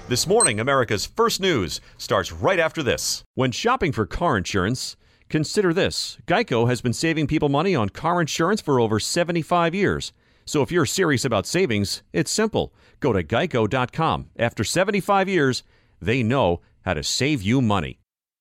This morning, America's First News starts right after this. When shopping for car insurance, consider this. Geico has been saving people money on car insurance for over 75 years. So if you're serious about savings, it's simple. Go to geico.com. After 75 years, they know how to save you money.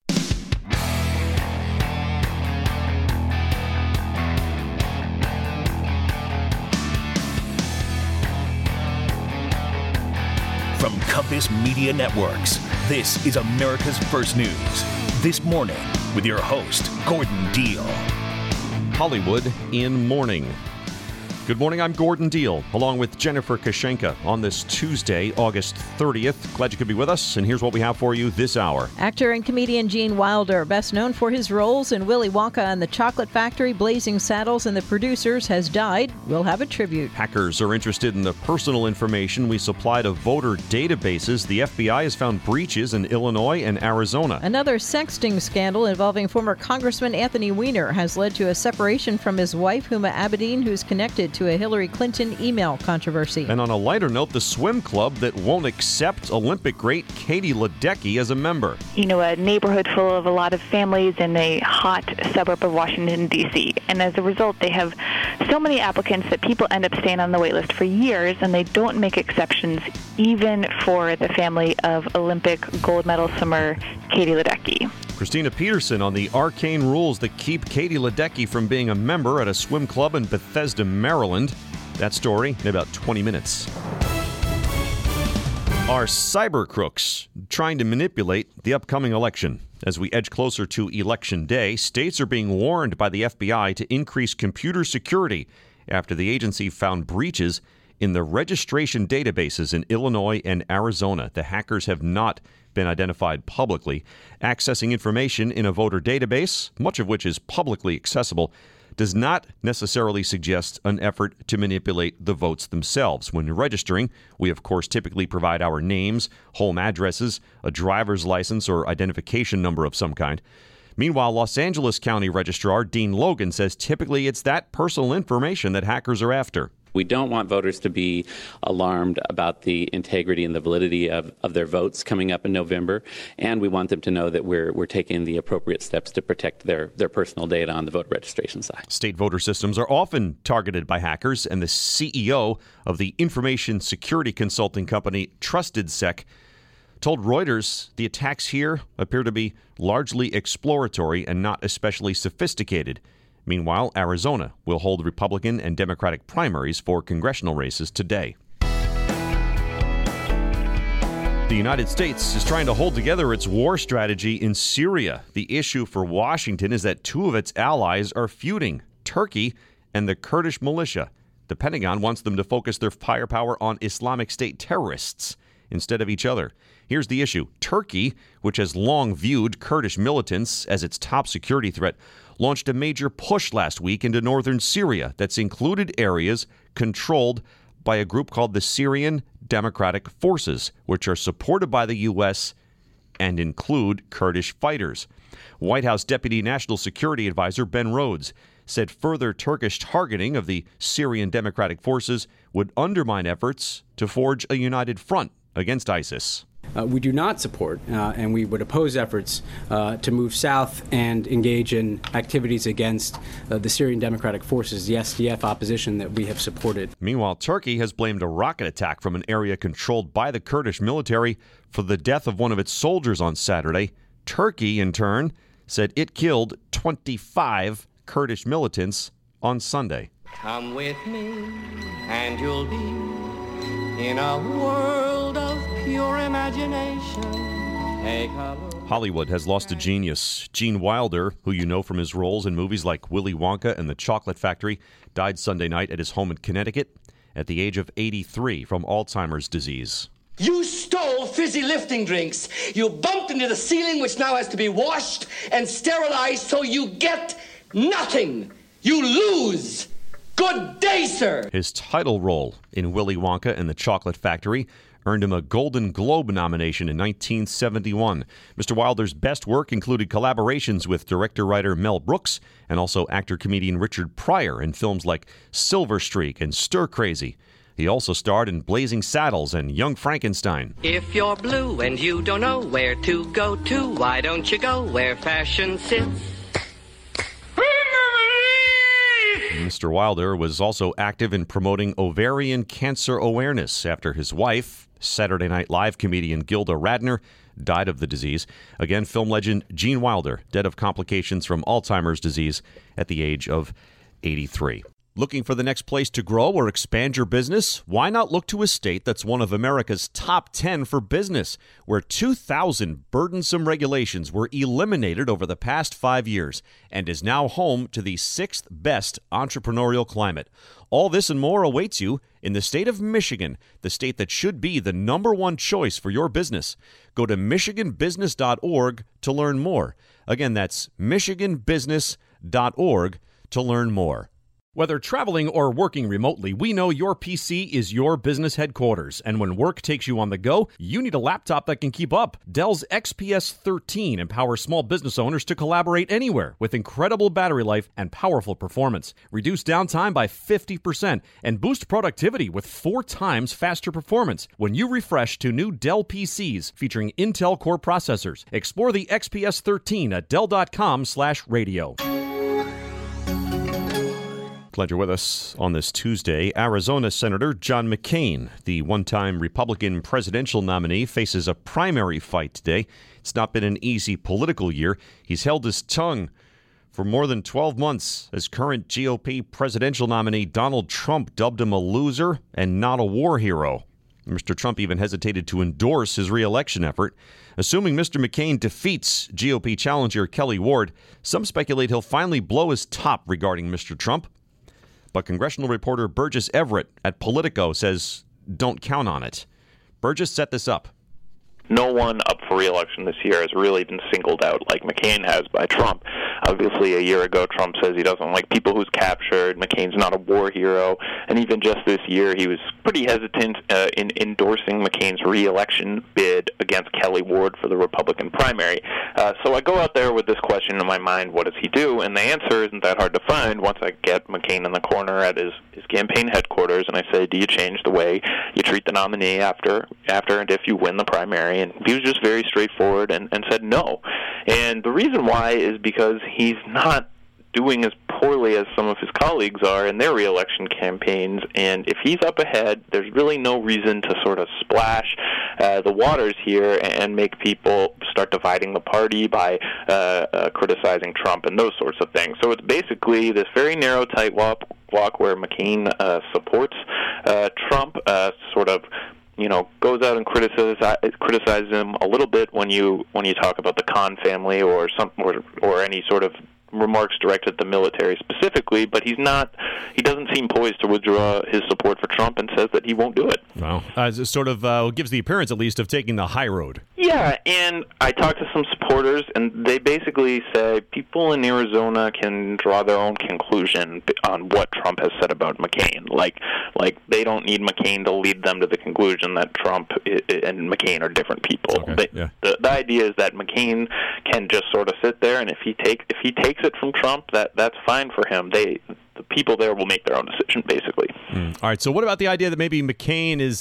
From Compass Media Networks, this is America's First News. This morning, with your host, Gordon Deal. Hollywood in Mourning. Good morning, I'm Gordon Deal, along with Jennifer Kashenka on this Tuesday, August 30th. Glad you could be with us, and here's what we have for you this hour. Actor and comedian Gene Wilder, best known for his roles in Willy Wonka and the Chocolate Factory, Blazing Saddles, and The Producers, has died. We'll have a tribute. Hackers are interested in the personal information we supply to voter databases. The FBI has found breaches in Illinois and Arizona. Another sexting scandal involving former Congressman Anthony Weiner has led to a separation from his wife, Huma Abedin, who's connected to a Hillary Clinton email controversy. And on a lighter note, the swim club that won't accept Olympic great Katie Ledecky as a member. You know, a neighborhood full of a lot of families in a hot suburb of Washington, D.C. And as a result, they have so many applicants that people end up staying on the wait list for years, and they don't make exceptions even for the family of Olympic gold medal swimmer Katie Ledecky. Christina Peterson on the arcane rules that keep Katie Ledecky from being a member at a swim club in Bethesda, Maryland. That story in about 20 minutes. Are cyber crooks trying to manipulate the upcoming election? As we edge closer to Election Day, states are being warned by the FBI to increase computer security after the agency found breaches in the registration databases in Illinois and Arizona. The hackers have not been identified publicly. Accessing information in a voter database, much of which is publicly accessible, does not necessarily suggest an effort to manipulate the votes themselves. When registering, we of course typically provide our names, home addresses, a driver's license or identification number of some kind. Meanwhile, Los Angeles County Registrar Dean Logan says typically it's that personal information that hackers are after. We don't want voters to be alarmed about the integrity and the validity of their votes coming up in November, and we want them to know that we're taking the appropriate steps to protect their personal data on the voter registration side. State voter systems are often targeted by hackers, and the CEO of the information security consulting company TrustedSec told Reuters the attacks here appear to be largely exploratory and not especially sophisticated. Meanwhile, Arizona will hold Republican and Democratic primaries for congressional races today. The United States is trying to hold together its war strategy in Syria. The issue for Washington is that two of its allies are feuding, Turkey and the Kurdish militia. The Pentagon wants them to focus their firepower on Islamic State terrorists instead of each other. Here's the issue. Turkey, which has long viewed Kurdish militants as its top security threat, launched a major push last week into northern Syria that's included areas controlled by a group called the Syrian Democratic Forces, which are supported by the U.S. and include Kurdish fighters. White House Deputy National Security Advisor Ben Rhodes said further Turkish targeting of the Syrian Democratic Forces would undermine efforts to forge a united front against ISIS. We do not support, and we would oppose efforts to move south and engage in activities against the Syrian Democratic Forces, the SDF opposition that we have supported. Meanwhile, Turkey has blamed a rocket attack from an area controlled by the Kurdish military for the death of one of its soldiers on Saturday. Turkey, in turn, said it killed 25 Kurdish militants on Sunday. Come with me, and you'll be in a world of pure imagination. Take a look. Hollywood has lost a genius. Gene Wilder, who you know from his roles in movies like Willy Wonka and the Chocolate Factory, died Sunday night at his home in Connecticut at the age of 83 from Alzheimer's disease. You stole fizzy lifting drinks. You bumped into the ceiling, which now has to be washed and sterilized, so you get nothing. You lose. Good day, sir. His title role in Willy Wonka and the Chocolate Factory earned him a Golden Globe nomination in 1971. Mr. Wilder's best work included collaborations with director-writer Mel Brooks and also actor-comedian Richard Pryor in films like Silver Streak and Stir Crazy. He also starred in Blazing Saddles and Young Frankenstein. If you're blue and you don't know where to go to, why don't you go where fashion sits? Mr. Wilder was also active in promoting ovarian cancer awareness after his wife, Saturday Night Live comedian Gilda Radner, died of the disease. Again, film legend Gene Wilder, dead of complications from Alzheimer's disease at the age of 83. Looking for the next place to grow or expand your business? Why not look to a state that's one of America's top 10 for business, where 2,000 burdensome regulations were eliminated over the past 5 years and is now home to the 6th best entrepreneurial climate. All this and more awaits you in the state of Michigan, the state that should be the number one choice for your business. Go to michiganbusiness.org to learn more. Again, that's michiganbusiness.org to learn more. Whether traveling or working remotely, we know your PC is your business headquarters. And when work takes you on the go, you need a laptop that can keep up. Dell's XPS 13 empowers small business owners to collaborate anywhere with incredible battery life and powerful performance. Reduce downtime by 50% and boost productivity with 4 times faster performance when you refresh to new Dell PCs featuring Intel Core processors. Explore the XPS 13 at Dell.com/radio. Glad you're with us on this Tuesday. Arizona Senator John McCain, the one-time Republican presidential nominee, faces a primary fight today. It's not been an easy political year. He's held his tongue for more than 12 months as current GOP presidential nominee Donald Trump dubbed him a loser and not a war hero. Mr. Trump even hesitated to endorse his re-election effort. Assuming Mr. McCain defeats GOP challenger Kelly Ward, some speculate he'll finally blow his top regarding Mr. Trump. But congressional reporter Burgess Everett at Politico says don't count on it. Burgess set this up. No one up for re-election this year has really been singled out like McCain has by Trump. Obviously, a year ago, Trump says he doesn't like people who's captured. McCain's not a war hero. And even just this year, he was pretty hesitant in endorsing McCain's re-election bid against Kelly Ward for the Republican primary. So I go out there with this question in my mind, what does he do? And the answer isn't that hard to find once I get McCain in the corner at his campaign headquarters, and I say, do you change the way you treat the nominee after and if you win the primary? And he was just very straightforward and said no. And the reason why is because he's not doing as poorly as some of his colleagues are in their re-election campaigns, and if he's up ahead, there's really no reason to sort of splash the waters here and make people start dividing the party by criticizing Trump and those sorts of things. So it's basically this very narrow tightrope walk where McCain supports Trump, sort of goes out and criticizes him a little bit when you talk about the Khan family or any sort of remarks directed at the military specifically, but he doesn't seem poised to withdraw his support for Trump and says that he won't do it. Well, it sort of gives the appearance, at least, of taking the high road. Yeah, and I talked to some supporters, and they basically say people in Arizona can draw their own conclusion on what Trump has said about McCain. Like they don't need McCain to lead them to the conclusion that Trump and McCain are different people. Okay, yeah. The idea is that McCain can just sort of sit there, and if he takes it from Trump, that's fine for him. The people there will make their own decision, basically. All right, so what about the idea that maybe McCain is,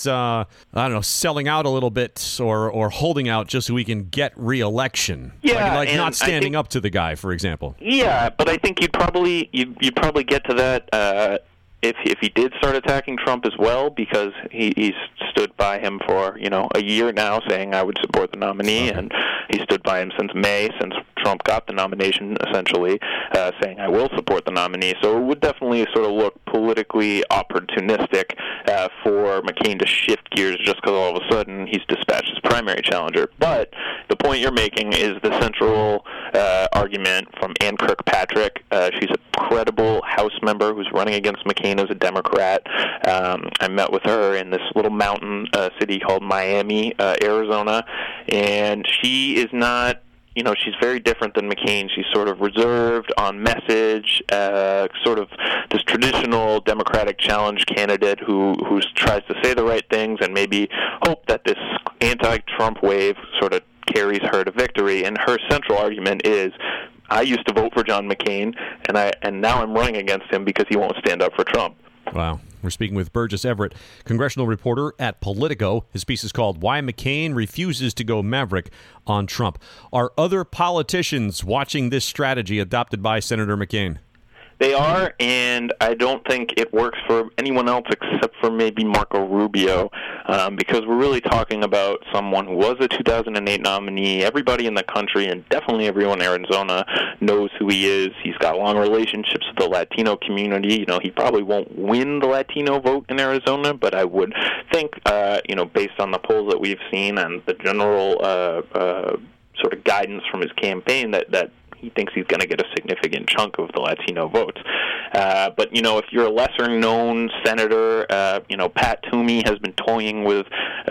selling out a little bit or holding out just so he can get re-election? Yeah, like not standing up to the guy, for example. Yeah, but I think you'd probably get to that if he did start attacking Trump as well, because he's stood by him for a year now, saying I would support the nominee, and he stood by him since May, since Trump got the nomination, essentially, saying I will support the nominee. So it would definitely sort of look politically opportunistic for McCain to shift gears just because all of a sudden he's dispatched his primary challenger. But the point you're making is the central argument from Ann Kirkpatrick. She's a credible House member who's running against McCain as a Democrat. I met with her in this little mountain city called Miami, Arizona, and she is not, she's very different than McCain. She's sort of reserved, on message, sort of this traditional Democratic challenge candidate who tries to say the right things and maybe hope that this anti-Trump wave sort of carries her to victory. And her central argument is, I used to vote for John McCain, and now I'm running against him because he won't stand up for Trump. Wow. We're speaking with Burgess Everett, congressional reporter at Politico. His piece is called Why McCain Refuses to Go Maverick on Trump. Are other politicians watching this strategy adopted by Senator McCain? They are, and I don't think it works for anyone else except for maybe Marco Rubio, because we're really talking about someone who was a 2008 nominee. Everybody in the country, and definitely everyone in Arizona, knows who he is. He's got long relationships with the Latino community. You know, he probably won't win the Latino vote in Arizona, but I would think, based on the polls that we've seen and the general sort of guidance from his campaign, that he thinks he's going to get a significant chunk of the Latino votes. But, if you're a lesser-known senator, Pat Toomey has been toying with,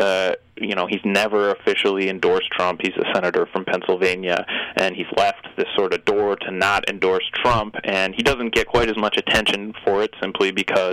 he's never officially endorsed Trump. He's a senator from Pennsylvania, and he's left this sort of door to not endorse Trump, and he doesn't get quite as much attention for it simply because,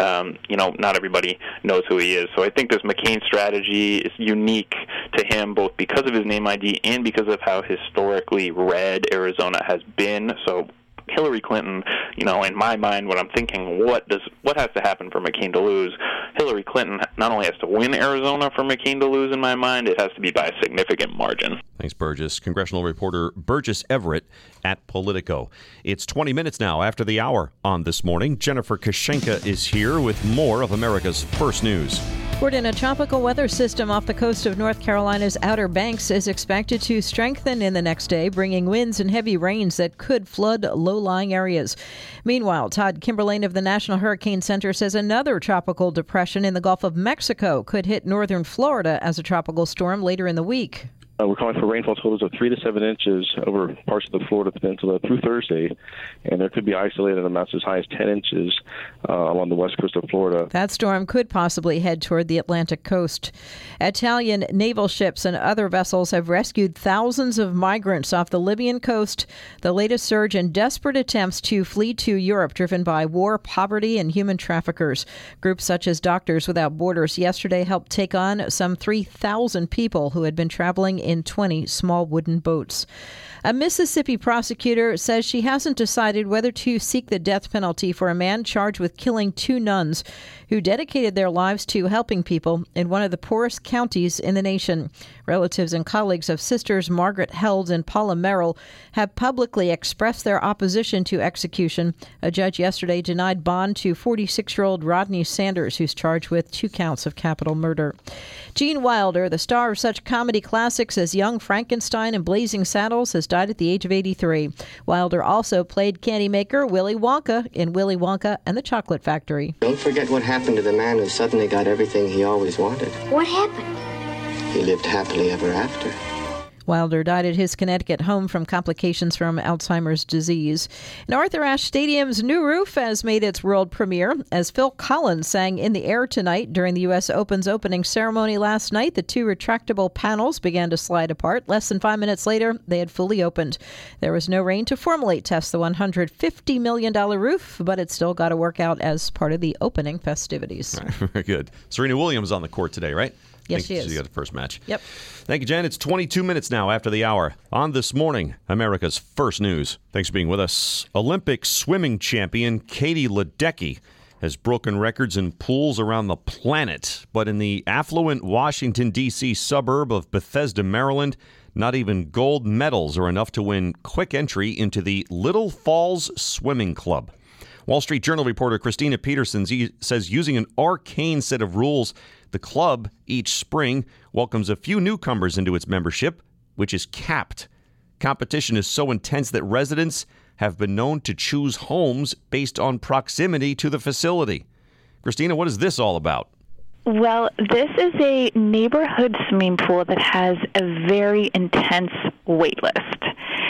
not everybody knows who he is. So I think this McCain strategy is unique to him, both because of his name ID and because of how historically red Arizona has been. So Hillary Clinton, in my mind, when I'm thinking what has to happen for McCain to lose, Hillary Clinton not only has to win Arizona for McCain to lose, in my mind, it has to be by a significant margin. Thanks, Burgess. Congressional reporter Burgess Everett at Politico. It's 20 minutes now after the hour on This Morning. Jennifer Kashenka is here with more of America's First News. Gordon, a tropical weather system off the coast of North Carolina's Outer Banks is expected to strengthen in the next day, bringing winds and heavy rains that could flood low-lying areas. Meanwhile, Todd Kimberlane of the National Hurricane Center says another tropical depression in the Gulf of Mexico could hit northern Florida as a tropical storm later in the week. We're calling for rainfall totals of 3 to 7 inches over parts of the Florida Peninsula through Thursday, and there could be isolated amounts as high as 10 inches along the west coast of Florida. That storm could possibly head toward the Atlantic coast. Italian naval ships and other vessels have rescued thousands of migrants off the Libyan coast, the latest surge in desperate attempts to flee to Europe driven by war, poverty, and human traffickers. Groups such as Doctors Without Borders yesterday helped take on some 3,000 people who had been traveling in 20 small wooden boats. A Mississippi prosecutor says she hasn't decided whether to seek the death penalty for a man charged with killing 2 nuns who dedicated their lives to helping people in one of the poorest counties in the nation. Relatives and colleagues of sisters Margaret Held and Paula Merrill have publicly expressed their opposition to execution. A judge yesterday denied bond to 46-year-old Rodney Sanders, who's charged with 2 counts of capital murder. Gene Wilder, the star of such comedy classics as Young Frankenstein and Blazing Saddles, has died at the age of 83. Wilder also played candymaker Willy Wonka in Willy Wonka and the Chocolate Factory. Don't forget what happened to the man who suddenly got everything he always wanted. What happened? He lived happily ever after. Wilder died at his Connecticut home from complications from Alzheimer's disease. And Arthur Ashe Stadium's new roof has made its world premiere as Phil Collins sang In the Air tonight during the U.S. Open's opening ceremony last night. The 2 retractable panels began to slide apart. Less than 5 minutes later, they had fully opened. There was no rain to formally test the $150 million roof, but it still got to work out as part of the opening festivities. Right, very good. Serena Williams on the court today, right? Yes, she is. She got the first match. Yep. Thank you, Jen. It's 22 minutes now after the hour on This Morning, America's First News. Thanks for being with us. Olympic swimming champion Katie Ledecky has broken records in pools around the planet. But in the affluent Washington, D.C. suburb of Bethesda, Maryland, not even gold medals are enough to win quick entry into the Little Falls Swimming Club. Wall Street Journal reporter Christina Peterson says using an arcane set of rules, the club each spring welcomes a few newcomers into its membership, which is capped. Competition is so intense that residents have been known to choose homes based on proximity to the facility. Christina, what is this all about? Well, this is a neighborhood swimming pool that has a very intense wait list.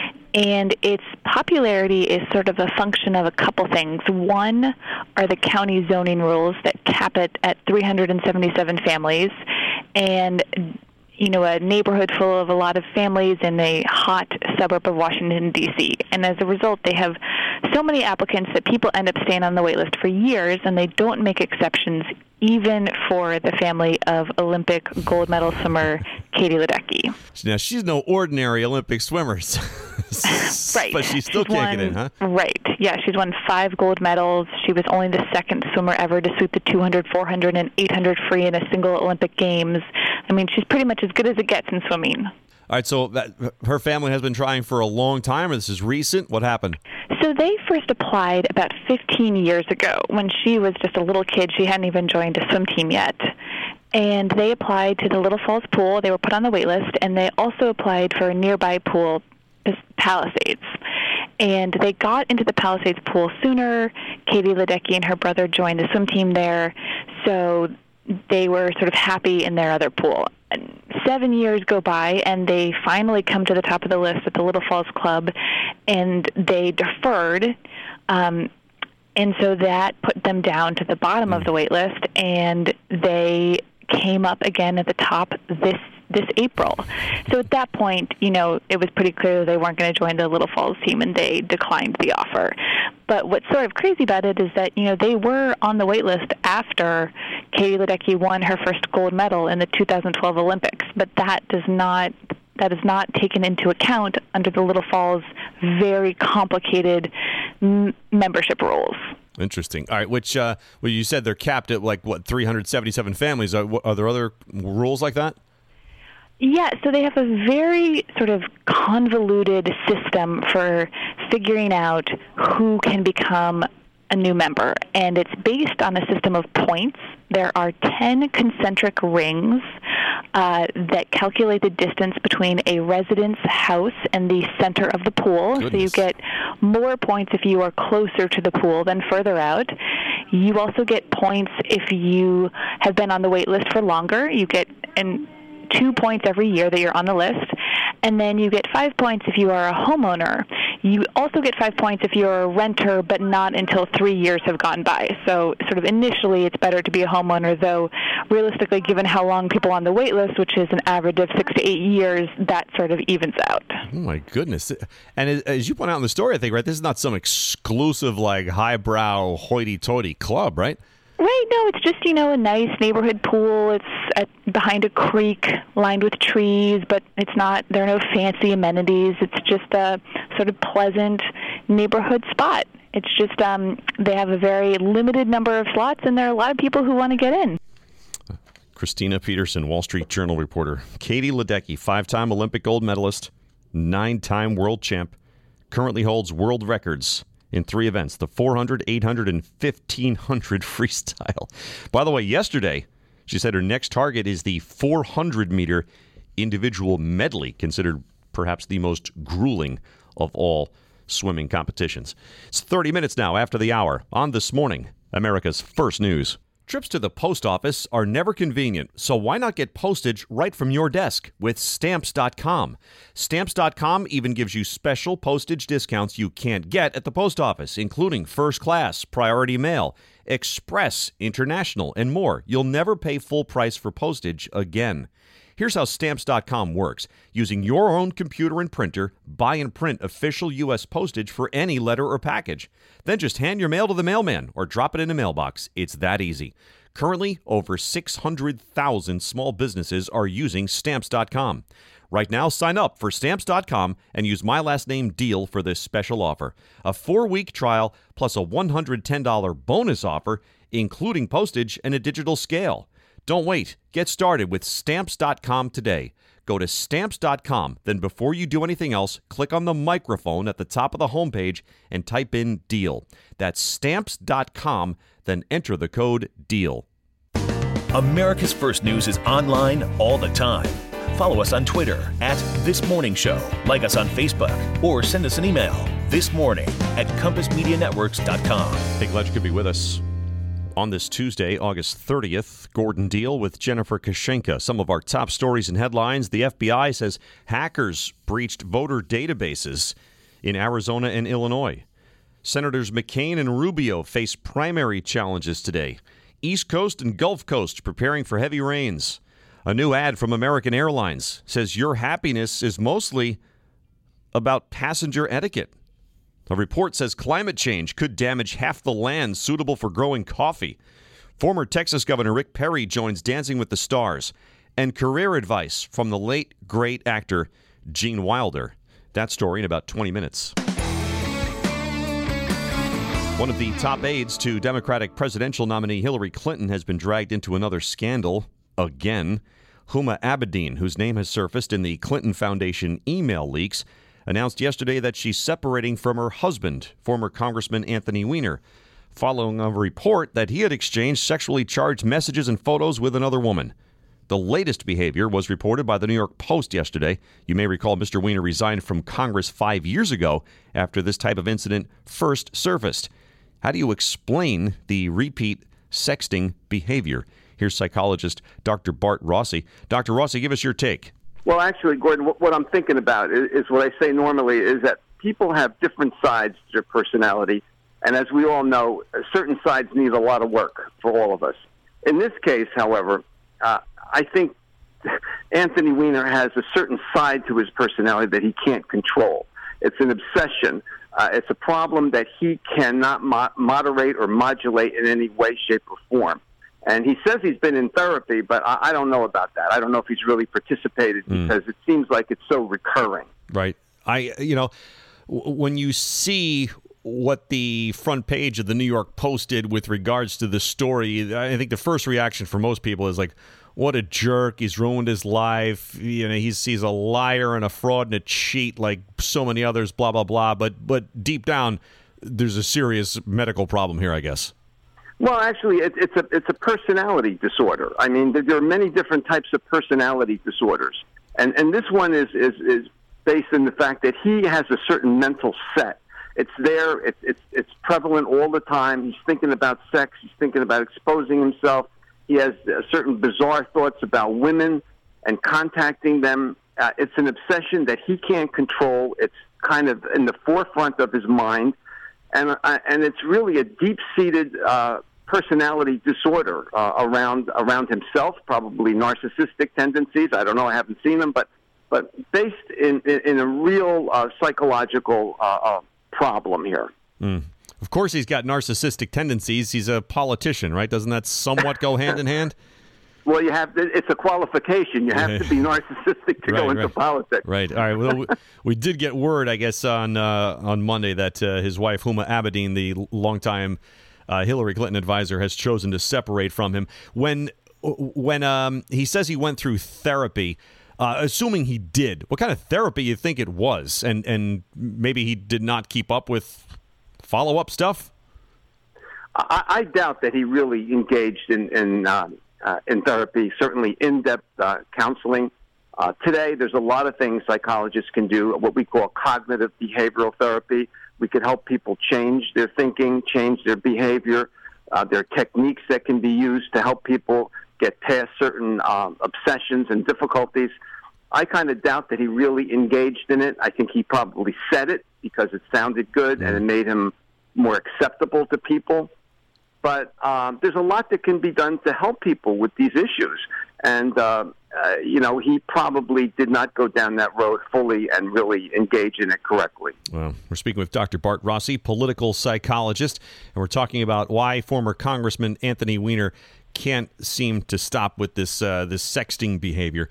And its popularity is sort of a function of a couple things. One are the county zoning rules that cap it at 377 families. And, a neighborhood full of a lot of families in a hot suburb of Washington, D.C. And as a result, they have so many applicants that people end up staying on the wait list for years, and they don't make exceptions even for the family of Olympic gold medal swimmer Katie Ledecky. Now, she's no ordinary Olympic swimmer. Right. But she still can't get in, huh? Right. Yeah, she's won 5 gold medals. She was only the second swimmer ever to sweep the 200, 400, and 800 free in a single Olympic Games. I mean, she's pretty much as good as it gets in swimming. All right, so her family has been trying for a long time, or this is recent? What happened? So they first applied about 15 years ago when she was just a little kid. She hadn't even joined a swim team yet. And they applied to the Little Falls pool. They were put on the wait list, and they also applied for a nearby pool, Palisades. And they got into the Palisades pool sooner. Katie Ledecky and her brother joined the swim team there, so they were sort of happy in their other pool. 7 years go by, and they finally come to the top of the list at the Little Falls Club, and they deferred. And so that put them down to the bottom of the wait list, and they came up again at the top this April. So at that point, you know, it was pretty clear they weren't going to join the Little Falls team, and they declined the offer. But what's sort of crazy about it is that, you know, they were on the wait list after Katie Ledecky won her first gold medal in the 2012 Olympics, but that is not taken into account under the Little Falls' very complicated membership rules. Interesting. All right, which well, you said they're capped at 377 families. Are there other rules like that? Yeah, so they have a very sort of convoluted system for figuring out who can become a new member, and it's based on a system of points. There are 10 concentric rings that calculate the distance between a resident's house and the center of the pool. Goodness. So you get more points if you are closer to the pool than further out. You also get points if you have been on the wait list for longer. You get 2 points every year that you're on the list, and then you get 5 points if you are a homeowner. You also get 5 points if you're a renter, but not until 3 years have gone by. So sort of initially it's better to be a homeowner, though realistically, given how long people are on the wait list, which is an average of 6 to 8 years, that sort of evens out. Oh, my goodness. And as you point out in the story, I think, right, this is not some exclusive, highbrow, hoity-toity club, right? Right, no, it's just, you know, a nice neighborhood pool. It's behind a creek lined with trees, but there are no fancy amenities. It's just a sort of pleasant neighborhood spot. It's just they have a very limited number of slots, and there are a lot of people who want to get in. Christina Peterson, Wall Street Journal reporter. Katie Ledecky, 5-time Olympic gold medalist, 9-time world champ, currently holds world records in 3 events, the 400, 800, and 1500 freestyle. By the way, yesterday, she said her next target is the 400-meter individual medley, considered perhaps the most grueling of all swimming competitions. It's 30 minutes now after the hour on This Morning, America's First News. Trips to the post office are never convenient, so why not get postage right from your desk with Stamps.com? Stamps.com even gives you special postage discounts you can't get at the post office, including first class, priority mail, express, international, and more. You'll never pay full price for postage again. Here's how Stamps.com works. Using your own computer and printer, buy and print official U.S. postage for any letter or package. Then just hand your mail to the mailman or drop it in a mailbox. It's that easy. Currently, over 600,000 small businesses are using Stamps.com. Right now, sign up for Stamps.com and use my last name DEAL for this special offer. A 4-week trial plus a $110 bonus offer, including postage and a digital scale. Don't wait. Get started with Stamps.com today. Go to Stamps.com, then before you do anything else, click on the microphone at the top of the homepage and type in DEAL. That's Stamps.com, then enter the code DEAL. America's First News is online all the time. Follow us on Twitter @ThisMorningShow. Like us on Facebook or send us an email thismorning@compassmedianetworks.com. Glad you could be with us. On this Tuesday, August 30th, Gordon Deal with Jennifer Kashenka. Some of our top stories and headlines. The FBI says hackers breached voter databases in Arizona and Illinois. Senators McCain and Rubio face primary challenges today. East Coast and Gulf Coast preparing for heavy rains. A new ad from American Airlines says your happiness is mostly about passenger etiquette. A report says climate change could damage half the land suitable for growing coffee. Former Texas Governor Rick Perry joins Dancing with the Stars. and career advice from the late, great actor Gene Wilder. That story in about 20 minutes. One of the top aides to Democratic presidential nominee Hillary Clinton has been dragged into another scandal again. Huma Abedin, whose name has surfaced in the Clinton Foundation email leaks, announced yesterday that she's separating from her husband, former Congressman Anthony Weiner, following a report that he had exchanged sexually charged messages and photos with another woman. The latest behavior was reported by the New York Post yesterday. You may recall Mr. Weiner resigned from Congress 5 years ago after this type of incident first surfaced. How do you explain the repeat sexting behavior? Here's psychologist Dr. Bart Rossi. Dr. Rossi, give us your take. Well, actually, Gordon, what I'm thinking about is what I say normally is that people have different sides to their personality. And as we all know, certain sides need a lot of work for all of us. In this case, however, I think Anthony Weiner has a certain side to his personality that he can't control. It's an obsession. It's a problem that he cannot moderate or modulate in any way, shape, or form. And he says he's been in therapy, but I don't know about that. I don't know if he's really participated because it seems like it's so recurring. Right. When you see what the front page of the New York Post did with regards to the story, I think the first reaction for most people is like, what a jerk. He's ruined his life. He's a liar and a fraud and a cheat like so many others, blah, blah, blah. But deep down, there's a serious medical problem here, I guess. Well, actually, it's a personality disorder. I mean, there are many different types of personality disorders. And this one is based in the fact that he has a certain mental set. It's there. It's prevalent all the time. He's thinking about sex. He's thinking about exposing himself. He has certain bizarre thoughts about women and contacting them. It's an obsession that he can't control. It's kind of in the forefront of his mind. And it's really a deep-seated personality disorder around himself, probably narcissistic tendencies. I don't know. I haven't seen them. But based in a real psychological problem here. Of course he's got narcissistic tendencies. He's a politician, right? Doesn't that somewhat go hand in hand? Well, it's a qualification. You have to be narcissistic to go into politics. Right. All right. Well, we did get word, I guess, on Monday that his wife, Huma Abedin, the longtime Hillary Clinton advisor, has chosen to separate from him. When he says he went through therapy, assuming he did, what kind of therapy you think it was? And maybe he did not keep up with follow-up stuff? I doubt that he really engaged in therapy, certainly in-depth counseling. Today, there's a lot of things psychologists can do, what we call cognitive behavioral therapy. We could help people change their thinking, change their behavior. There are techniques that can be used to help people get past certain obsessions and difficulties. I kind of doubt that he really engaged in it. I think he probably said it because it sounded good and it made him more acceptable to people. But there's a lot that can be done to help people with these issues. And, he probably did not go down that road fully and really engage in it correctly. Well, we're speaking with Dr. Bart Rossi, political psychologist, and we're talking about why former Congressman Anthony Weiner can't seem to stop with this sexting behavior.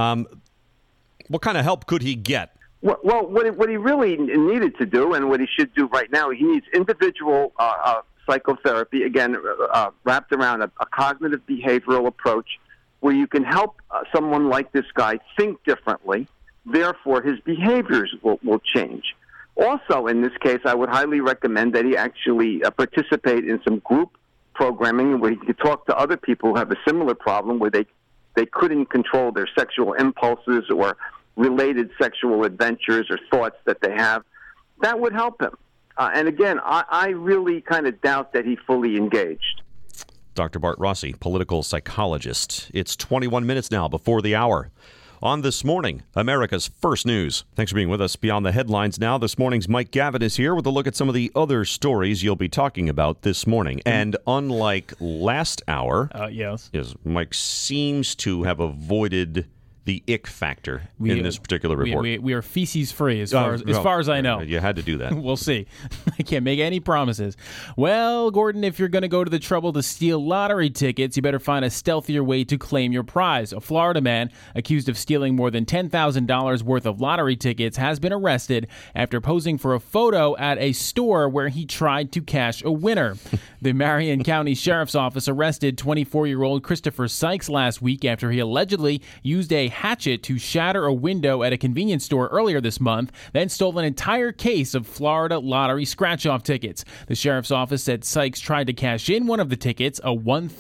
What kind of help could he get? Well, what he really needed to do and what he should do right now, he needs individual psychotherapy, again, wrapped around a cognitive behavioral approach where you can help someone like this guy think differently. Therefore, his behaviors will change. Also, in this case, I would highly recommend that he actually participate in some group programming where he could talk to other people who have a similar problem where they couldn't control their sexual impulses or related sexual adventures or thoughts that they have. That would help him. And again, I really kind of doubt that he fully engaged. Dr. Bart Rossi, political psychologist. It's 21 minutes now before the hour. On This Morning, America's First News. Thanks for being with us. Beyond the headlines now, this morning's Mike Gavin is here with a look at some of the other stories you'll be talking about this morning. And unlike last hour, yes, Mike seems to have avoided the ick factor in this particular report. We are feces-free as far as I know. You had to do that. We'll see. I can't make any promises. Well, Gordon, if you're going to go to the trouble to steal lottery tickets, you better find a stealthier way to claim your prize. A Florida man accused of stealing more than $10,000 worth of lottery tickets has been arrested after posing for a photo at a store where he tried to cash a winner. The Marion County Sheriff's Office arrested 24-year-old Christopher Sykes last week after he allegedly used a hatchet to shatter a window at a convenience store earlier this month, then stole an entire case of Florida lottery scratch-off tickets. The sheriff's office said Sykes tried to cash in one of the tickets, a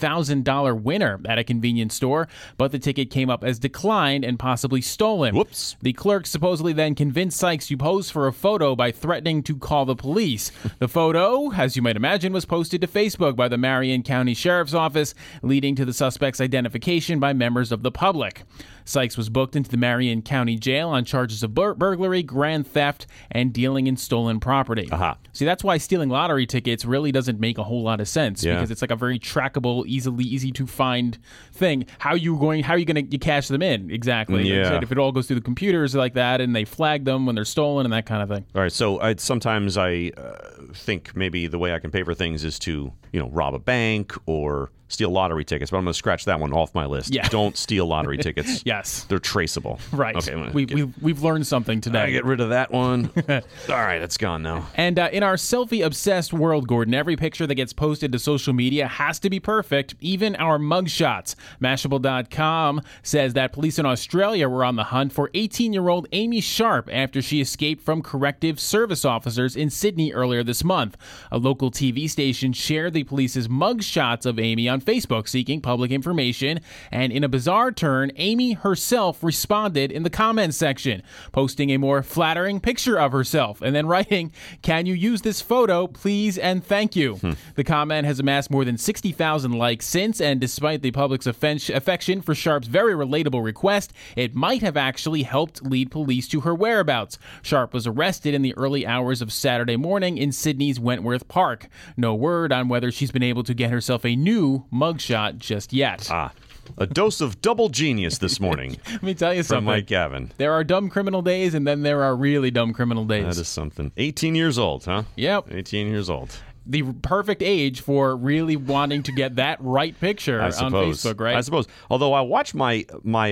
$1,000 winner, at a convenience store, but the ticket came up as declined and possibly stolen. Whoops. The clerk supposedly then convinced Sykes to pose for a photo by threatening to call the police. The photo, as you might imagine, was posted to Facebook by the Marion County Sheriff's Office, leading to the suspect's identification by members of the public. Sykes was booked into the Marion County Jail on charges of burglary, grand theft, and dealing in stolen property. Aha. See, that's why stealing lottery tickets really doesn't make a whole lot of sense, because it's like a very trackable, easy to find thing. How are you going to cash them in exactly? Yeah. Like I said, if it all goes through the computers like that, and they flag them when they're stolen and that kind of thing. All right, so sometimes I think maybe the way I can pay for things is to, rob a bank or steal lottery tickets, but I'm going to scratch that one off my list. Yeah. Don't steal lottery tickets. Yes. They're traceable. Right. Okay. We've learned something today. I get rid of that one. All right, it's gone now. And in our selfie-obsessed world, Gordon, every picture that gets posted to social media has to be perfect, even our mugshots. Mashable.com says that police in Australia were on the hunt for 18-year-old Amy Sharp after she escaped from corrective service officers in Sydney earlier this month. A local TV station shared the police's mugshots of Amy on Facebook seeking public information, and in a bizarre turn, Amy herself responded in the comments section, posting a more flattering picture of herself and then writing, "Can you use this photo, please and thank you." The comment has amassed more than 60,000 likes since, and despite the public's affection for Sharp's very relatable request, it might have actually helped lead police to her whereabouts. Sharp was arrested in the early hours of Saturday morning in Sydney's Wentworth Park. No word on whether she's been able to get herself a new mugshot just yet. A dose of double genius this morning. Let me tell you something. From Mike Gavin. There are dumb criminal days, and then there are really dumb criminal days. That is something. 18 years old, huh? Yep. 18 years old. The perfect age for really wanting to get that right picture on Facebook, right? I suppose. Although I watch my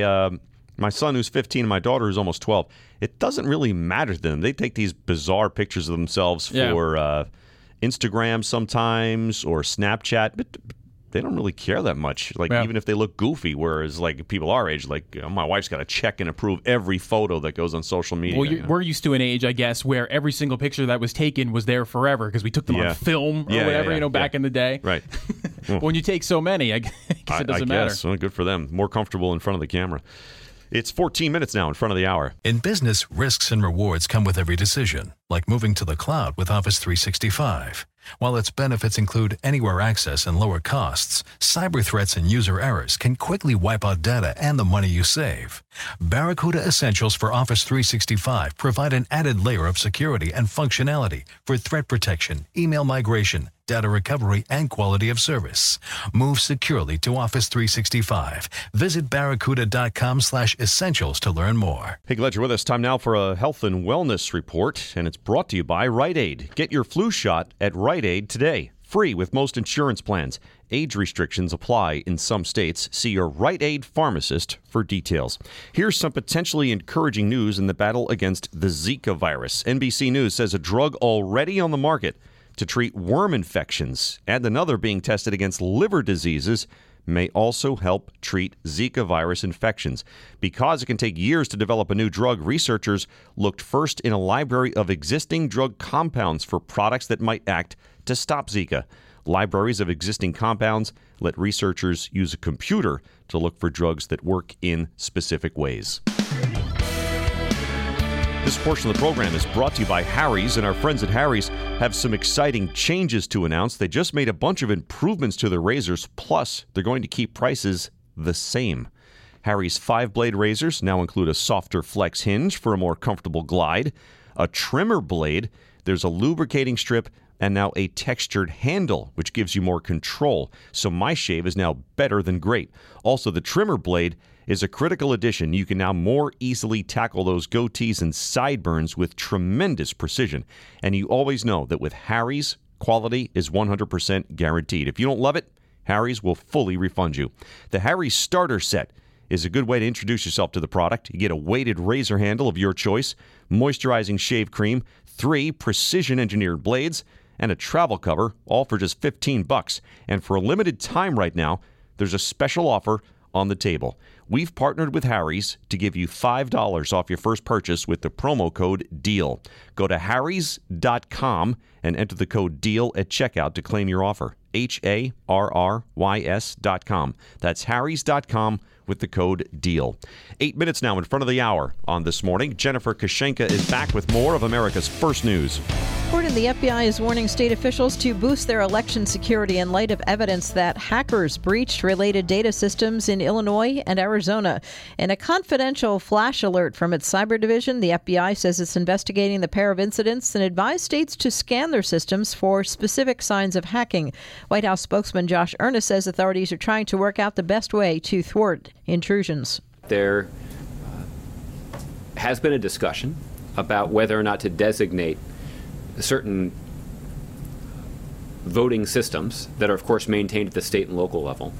son who's 15 and my daughter who's almost 12, it doesn't really matter to them. They take these bizarre pictures of themselves for Instagram sometimes or Snapchat, but they don't really care that much. Even if they look goofy, whereas people our age, my wife's got to check and approve every photo that goes on social media. Well, we're used to an age, I guess, where every single picture that was taken was there forever because we took them on film or whatever, back in the day. Right. When you take so many, I guess it doesn't matter. Well, good for them. More comfortable in front of the camera. It's 14 minutes now in front of the hour. In business, risks and rewards come with every decision, like moving to the cloud with Office 365. While its benefits include anywhere access and lower costs, cyber threats and user errors can quickly wipe out data and the money you save. Barracuda Essentials for Office 365 provide an added layer of security and functionality for threat protection, email migration, data recovery, and quality of service. Move securely to Office 365. Visit barracuda.com/essentials to learn more. Hey, glad you're with us. Time now for a health and wellness report, and it's brought to you by Rite Aid. Get your flu shot at Rite Aid today. Free with most insurance plans. Age restrictions apply in some states. See your Rite Aid pharmacist for details. Here's some potentially encouraging news in the battle against the Zika virus. NBC News says a drug already on the market to treat worm infections and another being tested against liver diseases may also help treat Zika virus infections. Because it can take years to develop a new drug, researchers looked first in a library of existing drug compounds for products that might act to stop Zika. Libraries of existing compounds let researchers use a computer to look for drugs that work in specific ways. This portion of the program is brought to you by Harry's, and our friends at Harry's have some exciting changes to announce. They just made a bunch of improvements to their razors, plus they're going to keep prices the same. Harry's 5-blade razors now include a softer flex hinge for a more comfortable glide, a trimmer blade, there's a lubricating strip, and now a textured handle, which gives you more control. So my shave is now better than great. Also, the trimmer blade is a critical addition. You can now more easily tackle those goatees and sideburns with tremendous precision. And you always know that with Harry's, quality is 100% guaranteed. If you don't love it, Harry's will fully refund you. The Harry's Starter Set is a good way to introduce yourself to the product. You get a weighted razor handle of your choice, moisturizing shave cream, 3 precision-engineered blades, and a travel cover, all for just $15. And for a limited time right now, there's a special offer on the table. We've partnered with Harry's to give you $5 off your first purchase with the promo code DEAL. Go to harrys.com and enter the code DEAL at checkout to claim your offer. HARRYS.com. That's harrys.com with the code DEAL. 8 minutes now in front of the hour on This Morning. Jennifer Kashenka is back with more of America's First News. Gordon, the FBI is warning state officials to boost their election security in light of evidence that hackers breached related data systems in Illinois and Arizona. In a confidential flash alert from its cyber division, the FBI says it's investigating the pair of incidents and advised states to scan their systems for specific signs of hacking. White House spokesman Josh Earnest says authorities are trying to work out the best way to thwart intrusions. There has been a discussion about whether or not to designate certain voting systems that are, of course, maintained at the state and local level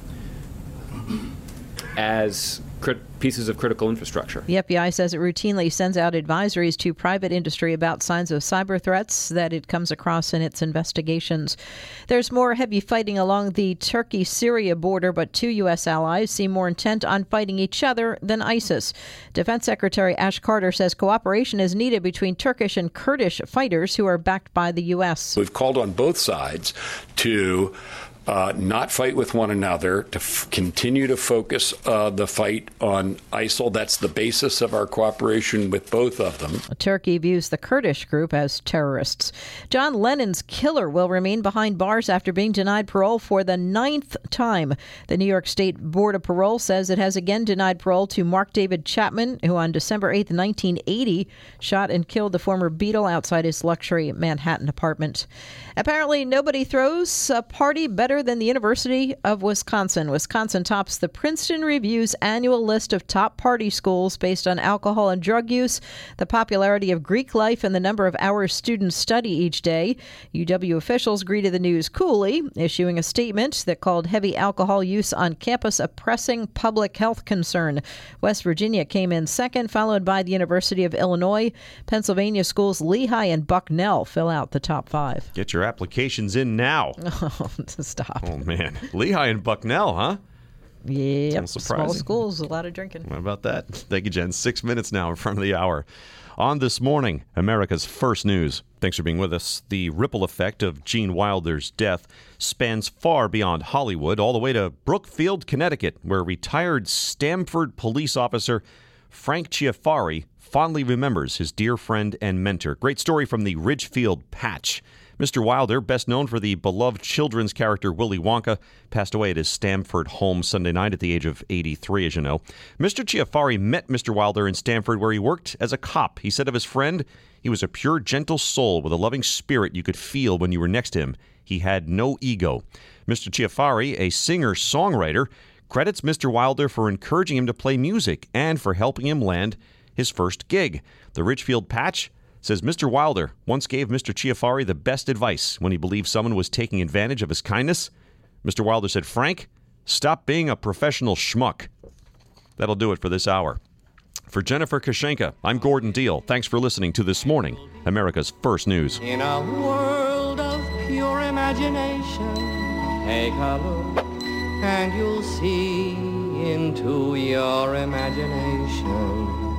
as pieces of critical infrastructure. The FBI says it routinely sends out advisories to private industry about signs of cyber threats that it comes across in its investigations. There's more heavy fighting along the Turkey-Syria border, but 2 U.S. allies seem more intent on fighting each other than ISIS. Defense Secretary Ash Carter says cooperation is needed between Turkish and Kurdish fighters who are backed by the U.S. We've called on both sides to not fight with one another, to continue to focus the fight on ISIL. That's the basis of our cooperation with both of them. Turkey views the Kurdish group as terrorists. John Lennon's killer will remain behind bars after being denied parole for the 9th time. The New York State Board of Parole says it has again denied parole to Mark David Chapman, who on December 8th, 1980, shot and killed the former Beatle outside his luxury Manhattan apartment. Apparently, nobody throws a party better than the University of Wisconsin. Wisconsin tops the Princeton Review's annual list of top party schools based on alcohol and drug use, the popularity of Greek life, and the number of hours students study each day. UW officials greeted the news coolly, issuing a statement that called heavy alcohol use on campus a pressing public health concern. West Virginia came in second, followed by the University of Illinois. Pennsylvania schools Lehigh and Bucknell fill out the top 5. Get your applications in now. Oh, stop. Oh, man. Lehigh and Bucknell, huh? Yeah, small schools, a lot of drinking. What about that? Thank you, Jen. 6 minutes now in front of the hour. On This Morning, America's First News. Thanks for being with us. The ripple effect of Gene Wilder's death spans far beyond Hollywood, all the way to Brookfield, Connecticut, where retired Stamford police officer Frank Chiafari fondly remembers his dear friend and mentor. Great story from the Ridgefield Patch. Mr. Wilder, best known for the beloved children's character Willy Wonka, passed away at his Stamford home Sunday night at the age of 83, as you know. Mr. Chiafari met Mr. Wilder in Stamford, where he worked as a cop. He said of his friend, he was a pure, gentle soul with a loving spirit you could feel when you were next to him. He had no ego. Mr. Chiafari, a singer-songwriter, credits Mr. Wilder for encouraging him to play music and for helping him land his first gig. The Ridgefield Patch says Mr. Wilder once gave Mr. Chiafari the best advice when he believed someone was taking advantage of his kindness. Mr. Wilder said, "Frank, stop being a professional schmuck." That'll do it for this hour. For Jennifer Kashenka, I'm Gordon Deal. Thanks for listening to This Morning, America's First News. In a world of pure imagination, take a look and you'll see into your imagination.